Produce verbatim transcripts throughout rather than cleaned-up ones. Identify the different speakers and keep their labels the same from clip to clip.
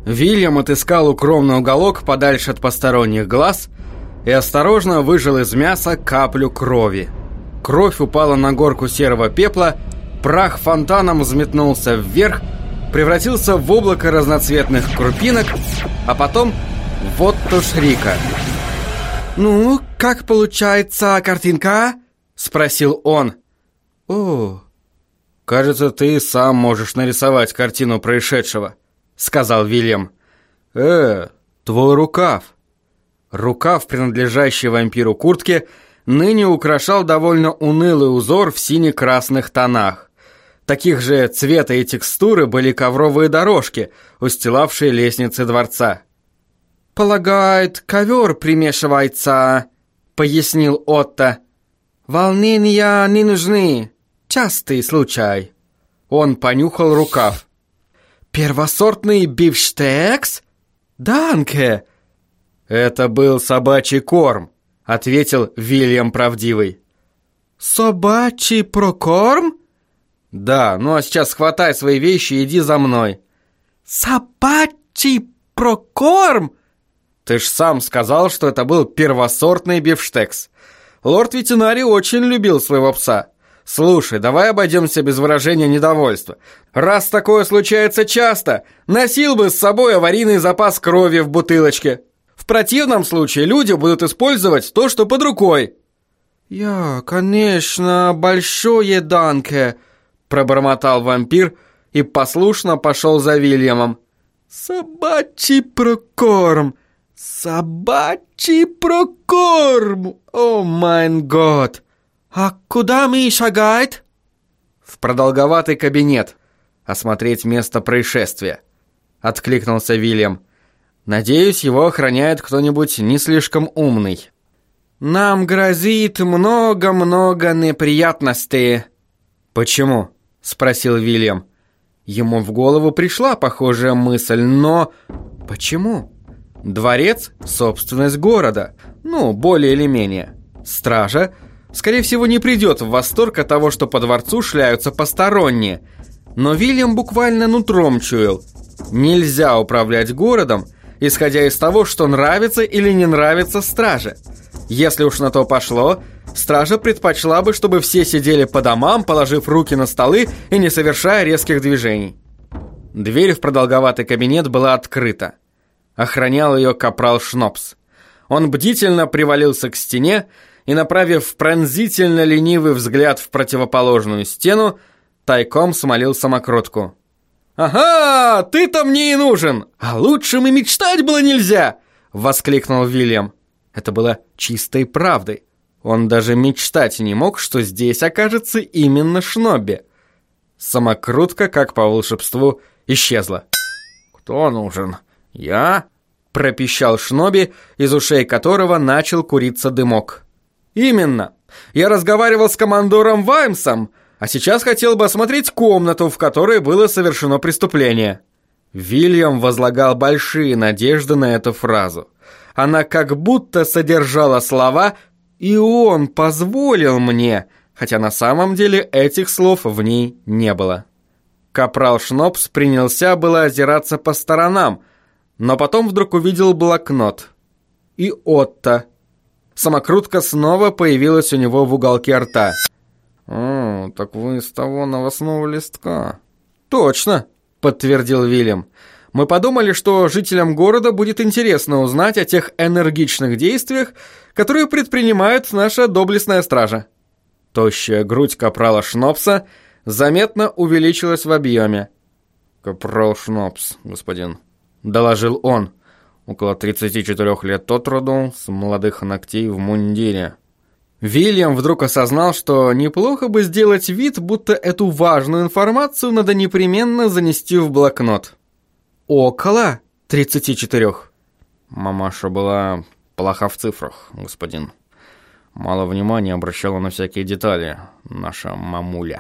Speaker 1: Вильям отыскал укромный уголок подальше от посторонних глаз и осторожно выжал из мяса каплю крови. Кровь упала на горку серого пепла, прах фонтаном взметнулся вверх, превратился в облако разноцветных крупинок, а потом вот туш Рика. «Ну, как получается картинка?» — спросил он. «О, кажется, ты сам можешь нарисовать картину происшедшего», — сказал Вильям. «Э, твой рукав». Рукав, принадлежащий вампиру куртке, ныне украшал довольно унылый узор в сине-красных тонах. Таких же цвета и текстуры были ковровые дорожки, устилавшие лестницы дворца. «Полагает, ковер примешивается», — пояснил Отто. «Волнения не нужны. Частый случай». Он понюхал рукав. «Первосортный бифштекс? Данке!» «Это был собачий корм», — ответил Вильям Правдивый. «Собачий прокорм?» «Да, ну а сейчас хватай свои вещи и иди за мной». «Собачий прокорм?» «Ты ж сам сказал, что это был первосортный бифштекс. Лорд-ветеринарий очень любил своего пса. Слушай, давай обойдемся без выражения недовольства. Раз такое случается часто, носил бы с собой аварийный запас крови в бутылочке. В противном случае люди будут использовать то, что под рукой». «Я, конечно, большое данке», — пробормотал вампир и послушно пошел за Вильямом. «Собачий прокорм! Собачий прокорм! О май год! А куда мы шагает?» «В продолговатый кабинет. Осмотреть место происшествия», — откликнулся Вильям. «Надеюсь, его охраняет кто-нибудь не слишком умный». «Нам грозит много-много неприятностей». «Почему?» — спросил Вильям. Ему в голову пришла похожая мысль, но... Почему? Дворец — собственность города, ну, более или менее. Стража, скорее всего, не придет в восторг от того, что по дворцу шляются посторонние. Но Вильям буквально нутром чуял. Нельзя управлять городом, исходя из того, что нравится или не нравится страже. Если уж на то пошло, стража предпочла бы, чтобы все сидели по домам, положив руки на столы и не совершая резких движений. Дверь в продолговатый кабинет была открыта. Охранял ее капрал Шнопс. Он бдительно привалился к стене и, направив пронзительно ленивый взгляд в противоположную стену, тайком смолил самокрутку. «Ага, ты-то мне и нужен! А лучше и мечтать было нельзя!» — воскликнул Вильям. Это было чистой правдой. Он даже мечтать не мог, что здесь окажется именно Шнобби. Самокрутка, как по волшебству, исчезла. «Кто нужен? Я?» — пропищал Шнобби, из ушей которого начал куриться дымок. «Именно. Я разговаривал с командором Ваймсом, а сейчас хотел бы осмотреть комнату, в которой было совершено преступление». Вильям возлагал большие надежды на эту фразу. Она как будто содержала слова «и он позволил мне», хотя на самом деле этих слов в ней не было. Капрал Шнопс принялся было озираться по сторонам, но потом вдруг увидел блокнот. И Отто. Самокрутка снова появилась у него в уголке рта. «О, так вы из того новостного листка». «Точно», — подтвердил Вильям. «Мы подумали, что жителям города будет интересно узнать о тех энергичных действиях, которые предпринимает наша доблестная стража». Тощая грудь капрала Шнопса заметно увеличилась в объеме. «Капрал Шнопс, господин», — доложил он, около тридцати четырёх лет от роду, с молодых ногтей в мундире. Вильям вдруг осознал, что неплохо бы сделать вид, будто эту важную информацию надо непременно занести в блокнот. «Около тридцати четырёх». «Мамаша была плоха в цифрах, господин. Мало внимания обращала на всякие детали, наша мамуля».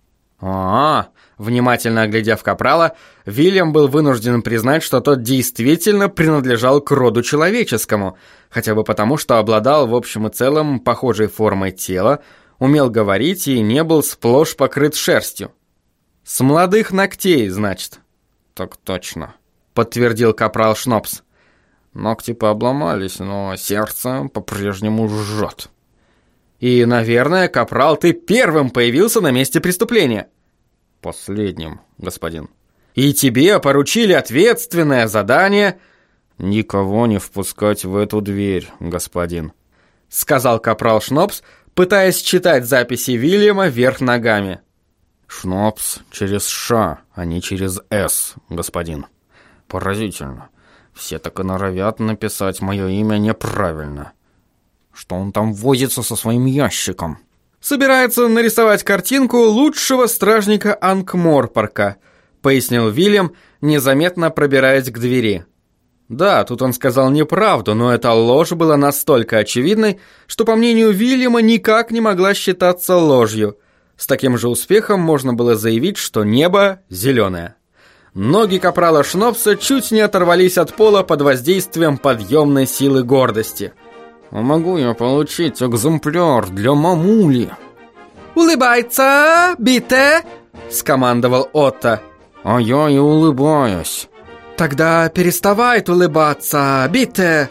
Speaker 1: А-а-а, внимательно оглядев капрала, Вильям был вынужден признать, что тот действительно принадлежал к роду человеческому, хотя бы потому, что обладал в общем и целом похожей формой тела, умел говорить и не был сплошь покрыт шерстью. «С молодых ногтей, значит». «Так точно», — подтвердил капрал Шнопс. «Ногти пообломались, но сердце по-прежнему жжет». «И, наверное, капрал, ты первым появился на месте преступления». «Последним, господин». «И тебе поручили ответственное задание...» «Никого не впускать в эту дверь, господин», — сказал капрал Шнопс, пытаясь читать записи Вильяма вверх ногами. «Шнопс через Ш, а не через С, господин. Поразительно. Все так и норовят написать мое имя неправильно. Что он там возится со своим ящиком?» «Собирается нарисовать картинку лучшего стражника Анкморпорка», — пояснил Вильям, незаметно пробираясь к двери. Да, тут он сказал неправду, но эта ложь была настолько очевидной, что, по мнению Вильяма, никак не могла считаться ложью. С таким же успехом можно было заявить, что небо зеленое. Ноги капрала Шнопса чуть не оторвались от пола под воздействием подъемной силы гордости.
Speaker 2: «Могу я получить экземпляр для мамули?»
Speaker 1: «Улыбается, бите!» — скомандовал Отто.
Speaker 2: «А я и улыбаюсь».
Speaker 1: «Тогда переставай улыбаться, бите!»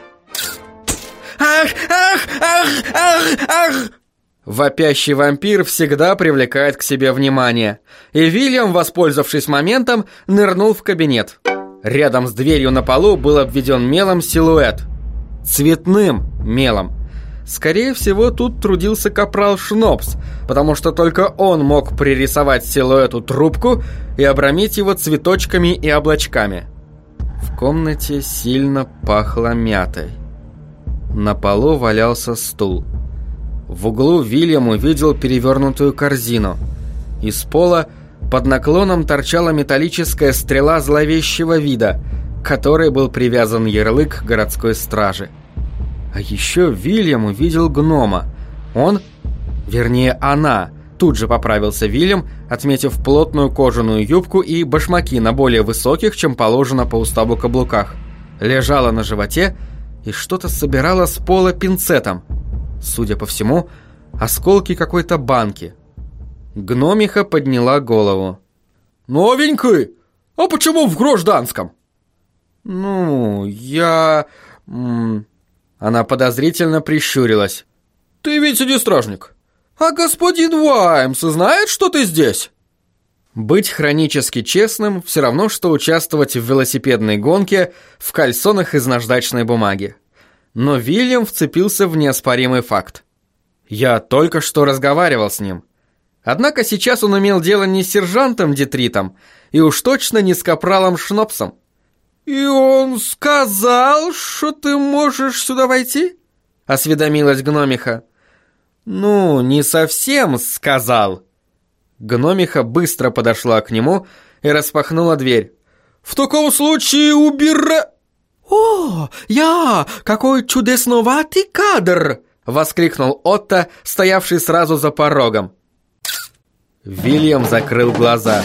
Speaker 1: «Ах, ах, ах, ах, ах!» Вопящий вампир всегда привлекает к себе внимание, и Вильям, воспользовавшись моментом, нырнул в кабинет. Рядом с дверью на полу был обведен мелом силуэт. Цветным мелом. Скорее всего, тут трудился капрал Шнопс, потому что только он мог пририсовать силуэту трубку и обрамить его цветочками и облачками. В комнате сильно пахло мятой. На полу валялся стул. В углу Вильям увидел перевернутую корзину. Из пола под наклоном торчала металлическая стрела зловещего вида, к которой был привязан ярлык городской стражи. А еще Вильям увидел гнома. Он, вернее она, тут же поправился Вильям, отметив плотную кожаную юбку и башмаки на более высоких, чем положено по уставу каблуках. Лежала на животе и что-то собирала с пола пинцетом. Судя по всему, осколки какой-то банки. Гномиха подняла голову. «Новенький? А почему в гражданском?» «Ну, я...» м-м... Она подозрительно прищурилась. «Ты ведь не стражник. А господин Ваймс знает, что ты здесь?» Быть хронически честным все равно, что участвовать в велосипедной гонке в кальсонах из наждачной бумаги. Но Вильям вцепился в неоспоримый факт. Я только что разговаривал с ним. Однако сейчас он имел дело не с сержантом Детритом и уж точно не с капралом Шнопсом. «И он сказал, что ты можешь сюда войти?» — осведомилась гномиха. «Ну, не совсем сказал». Гномиха быстро подошла к нему и распахнула дверь. «В таком случае убира...» «О, я! Какой чудесноватый кадр!» — воскликнул Отто, стоявший сразу за порогом. Вильям закрыл глаза.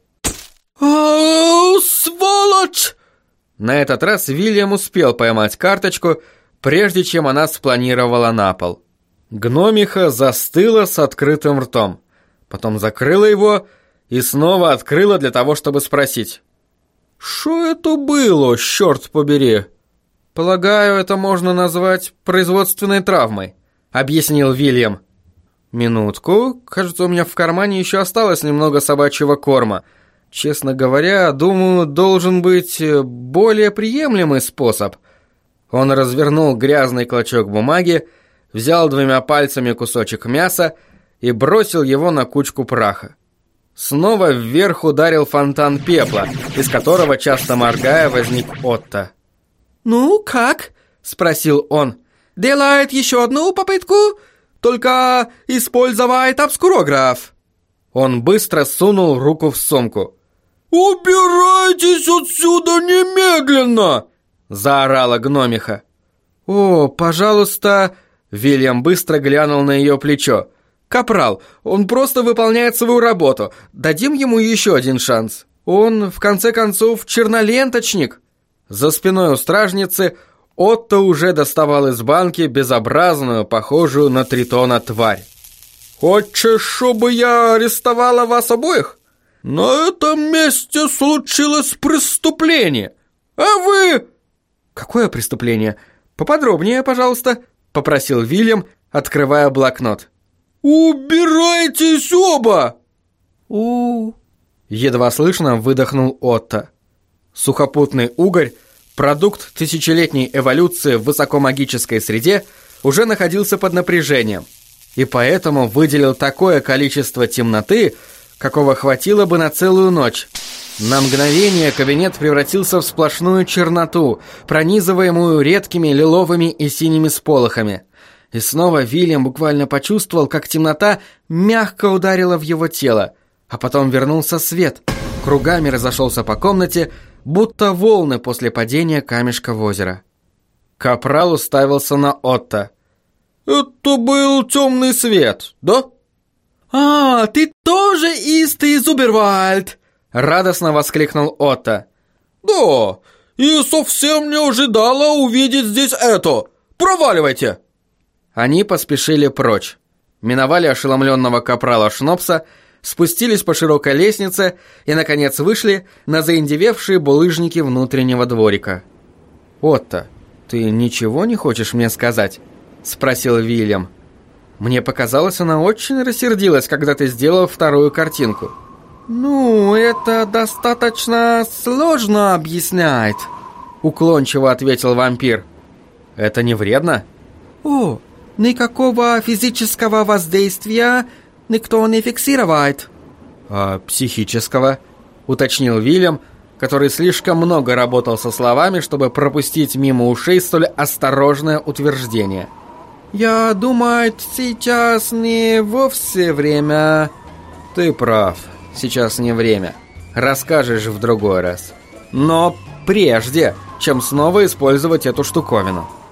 Speaker 1: «О, сволочь!» На этот раз Вильям успел поймать карточку, прежде чем она спланировала на пол. Гномиха застыла с открытым ртом, потом закрыла его и снова открыла для того, чтобы спросить. «Что это было, черт побери?» «Полагаю, это можно назвать производственной травмой», — объяснил Вильям. «Минутку, кажется, у меня в кармане еще осталось немного собачьего корма. Честно говоря, думаю, должен быть более приемлемый способ». Он развернул грязный клочок бумаги, взял двумя пальцами кусочек мяса и бросил его на кучку праха. Снова вверх ударил фонтан пепла, из которого, часто моргая, возник Отто. «Ну, как?» — спросил он. «Делает еще одну попытку, только использовать обскурограф». Он быстро сунул руку в сумку. «Убирайтесь отсюда немедленно!» — заорала гномиха. «О, пожалуйста...» — Вильям быстро глянул на ее плечо. «Капрал, он просто выполняет свою работу. Дадим ему еще один шанс. Он, в конце концов, черноленточник». За спиной у стражницы Отто уже доставал из банки безобразную, похожую на тритона тварь. «Хочешь, чтобы я арестовала вас обоих? На этом месте случилось преступление. А вы...» «Какое преступление? Поподробнее, пожалуйста», — попросил Вильям, открывая блокнот. «Убирайтесь оба!» «У...» — едва слышно выдохнул Отто. Сухопутный угорь, продукт тысячелетней эволюции в высокомагической среде, уже находился под напряжением, и поэтому выделил такое количество темноты, какого хватило бы на целую ночь. На мгновение кабинет превратился в сплошную черноту, пронизываемую редкими лиловыми и синими сполохами. И снова Вильям буквально почувствовал, как темнота мягко ударила в его тело, а потом вернулся свет, кругами разошелся по комнате, будто волны после падения камешка в озеро. Капрал уставился на Отто. «Это был темный свет, да?» «А, ты тоже истый Зубервальд!» — радостно воскликнул Отто. «Да, и совсем не ожидала увидеть здесь это! Проваливайте!» Они поспешили прочь, миновали ошеломленного капрала Шнопса, спустились по широкой лестнице и, наконец, вышли на заиндевевшие булыжники внутреннего дворика. «Отто, ты ничего не хочешь мне сказать?» — спросил Вильям. «Мне показалось, она очень рассердилась, когда ты сделал вторую картинку». «Ну, это достаточно сложно объяснять», — уклончиво ответил вампир. «Это не вредно?» «О, никакого физического воздействия никто не фиксирует». «А психического?» — уточнил Вильям, который слишком много работал со словами, чтобы пропустить мимо ушей столь осторожное утверждение. «Я думаю, сейчас не вовсе время». «Ты прав, сейчас не время. Расскажешь в другой раз. Но прежде, чем снова использовать эту штуковину».